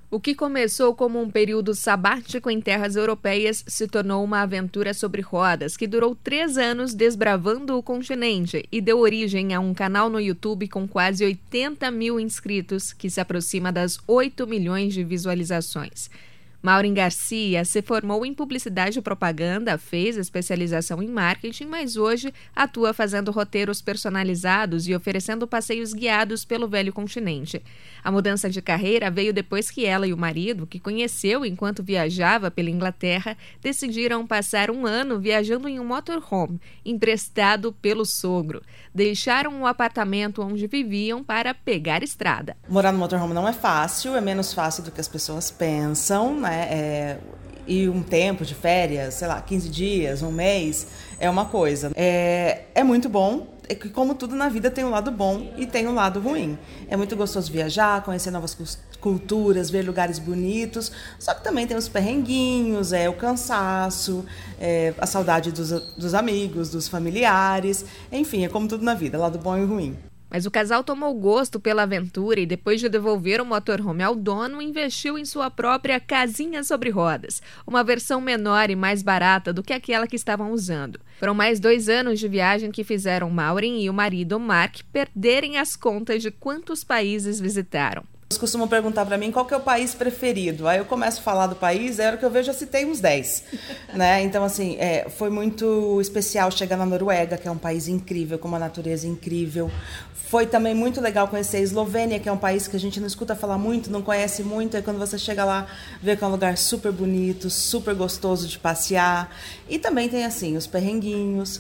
O que começou como um período sabático em terras europeias se tornou uma aventura sobre rodas que durou 3 anos desbravando o continente e deu origem a um canal no YouTube com quase 80 mil inscritos, que se aproxima das 8 milhões de visualizações. Maureen Garcia se formou em publicidade e propaganda, fez especialização em marketing, mas hoje atua fazendo roteiros personalizados e oferecendo passeios guiados pelo velho continente. A mudança de carreira veio depois que ela e o marido, que conheceu enquanto viajava pela Inglaterra, decidiram passar 1 ano viajando em um motorhome, emprestado pelo sogro. Deixaram o apartamento onde viviam para pegar estrada. Morar no motorhome não é fácil, é menos fácil do que as pessoas pensam, né? E um tempo de férias, 15 dias, 1 mês, é uma coisa. É muito bom, é que como tudo na vida tem um lado bom e tem um lado ruim. É muito gostoso viajar, conhecer novas culturas, ver lugares bonitos, só que também tem os perrenguinhos, o cansaço, a saudade dos amigos, dos familiares, enfim, é como tudo na vida, lado bom e ruim. Mas o casal tomou gosto pela aventura e, depois de devolver o motorhome ao dono, investiu em sua própria casinha sobre rodas, uma versão menor e mais barata do que aquela que estavam usando. Foram mais 2 anos de viagem que fizeram Maureen e o marido Mark perderem as contas de quantos países visitaram. Eles costumam perguntar para mim qual que é o país preferido. Aí eu começo a falar do país, a hora que eu vejo, já citei uns 10. Né? Então, assim, foi muito especial chegar na Noruega, que é um país incrível, com uma natureza incrível. Foi também muito legal conhecer a Eslovênia, que é um país que a gente não escuta falar muito, não conhece muito. Aí quando você chega lá, vê que é um lugar super bonito, super gostoso de passear. E também tem, assim, os perrenguinhos,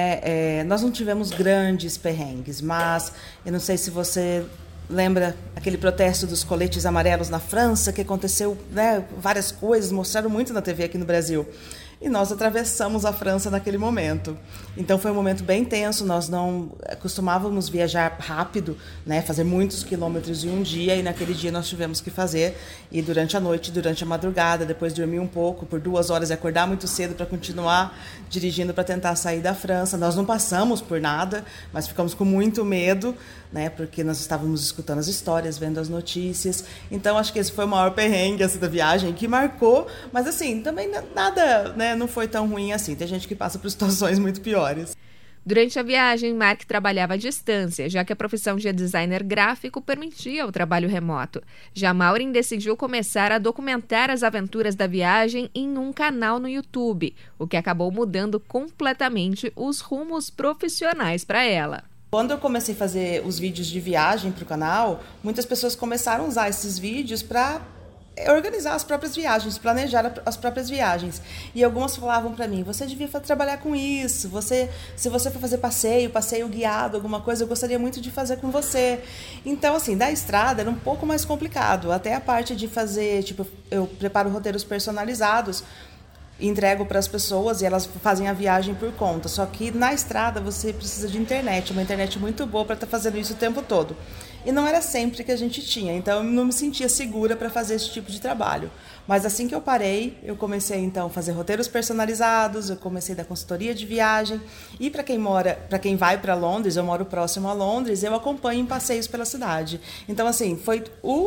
né? Nós não tivemos grandes perrengues, mas eu não sei se você lembra aquele protesto dos coletes amarelos na França, que aconteceu, né, várias coisas, mostraram muito na TV aqui no Brasil. E nós atravessamos a França naquele momento. Então foi um momento bem tenso, nós não costumávamos viajar rápido, né, fazer muitos quilômetros em um dia, e naquele dia nós tivemos que fazer, e durante a noite, durante a madrugada, depois dormir um pouco, por 2 horas e acordar muito cedo para continuar dirigindo para tentar sair da França. Nós não passamos por nada, mas ficamos com muito medo, né, porque nós estávamos escutando as histórias, vendo as notícias. Então acho que esse foi o maior perrengue assim, da viagem, que marcou, mas assim, também nada, né, não foi tão ruim assim. Tem gente que passa por situações muito piores. Durante a viagem, Mark trabalhava à distância, já que a profissão de designer gráfico permitia o trabalho remoto. Já Maureen decidiu começar a documentar as aventuras da viagem em um canal no YouTube, o que acabou mudando completamente os rumos profissionais para ela. Quando eu comecei a fazer os vídeos de viagem para o canal, muitas pessoas começaram a usar esses vídeos para organizar as próprias viagens, planejar as próprias viagens. E algumas falavam para mim, você devia trabalhar com isso, se você for fazer passeio guiado, alguma coisa, eu gostaria muito de fazer com você. Então, assim, da estrada era um pouco mais complicado, até a parte de fazer, eu preparo roteiros personalizados, entrego para as pessoas e elas fazem a viagem por conta. Só que na estrada você precisa de internet, uma internet muito boa para estar fazendo isso o tempo todo. E não era sempre que a gente tinha, então eu não me sentia segura para fazer esse tipo de trabalho. Mas assim que eu parei, eu comecei então a fazer roteiros personalizados, eu comecei da consultoria de viagem. E para quem vai para Londres, eu moro próximo a Londres, eu acompanho em passeios pela cidade. Então assim, foi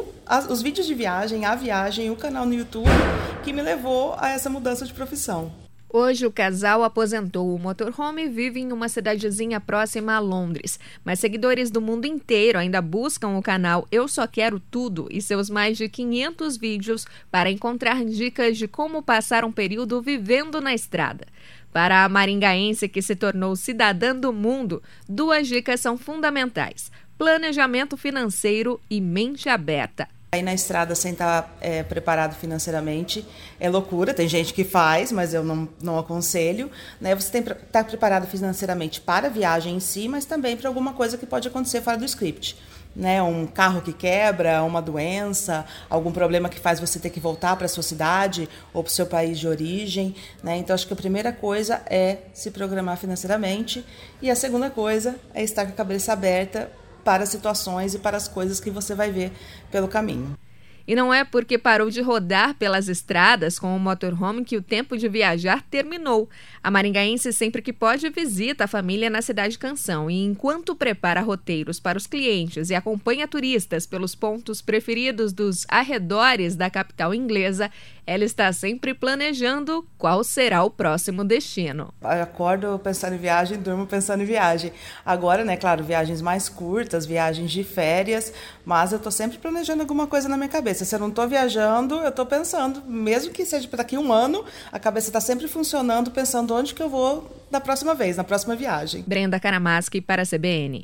os vídeos de viagem, a viagem, o canal no YouTube que me levou a essa mudança de profissão. Hoje, o casal aposentou o motorhome e vive em uma cidadezinha próxima a Londres. Mas seguidores do mundo inteiro ainda buscam o canal Eu Só Quero Tudo e seus mais de 500 vídeos para encontrar dicas de como passar um período vivendo na estrada. Para a maringaense que se tornou cidadã do mundo, 2 dicas são fundamentais: planejamento financeiro e mente aberta. Aí na estrada sem estar preparado financeiramente é loucura, tem gente que faz, mas eu não aconselho. Né? Você tem que estar preparado financeiramente para a viagem em si, mas também para alguma coisa que pode acontecer fora do script. Né? Um carro que quebra, uma doença, algum problema que faz você ter que voltar para a sua cidade ou para o seu país de origem. Né? Então acho que a primeira coisa é se programar financeiramente e a segunda coisa é estar com a cabeça aberta para as situações e para as coisas que você vai ver pelo caminho. E não é porque parou de rodar pelas estradas com o motorhome que o tempo de viajar terminou. A maringaense sempre que pode visita a família na Cidade Canção e enquanto prepara roteiros para os clientes e acompanha turistas pelos pontos preferidos dos arredores da capital inglesa, ela está sempre planejando qual será o próximo destino. Eu acordo pensando em viagem, durmo pensando em viagem. Agora, né, claro, viagens mais curtas, viagens de férias, mas eu estou sempre planejando alguma coisa na minha cabeça. Se eu não estou viajando, eu estou pensando, mesmo que seja daqui a um ano, a cabeça está sempre funcionando, pensando onde que eu vou da próxima vez, na próxima viagem. Brenda Karamaski para a CBN.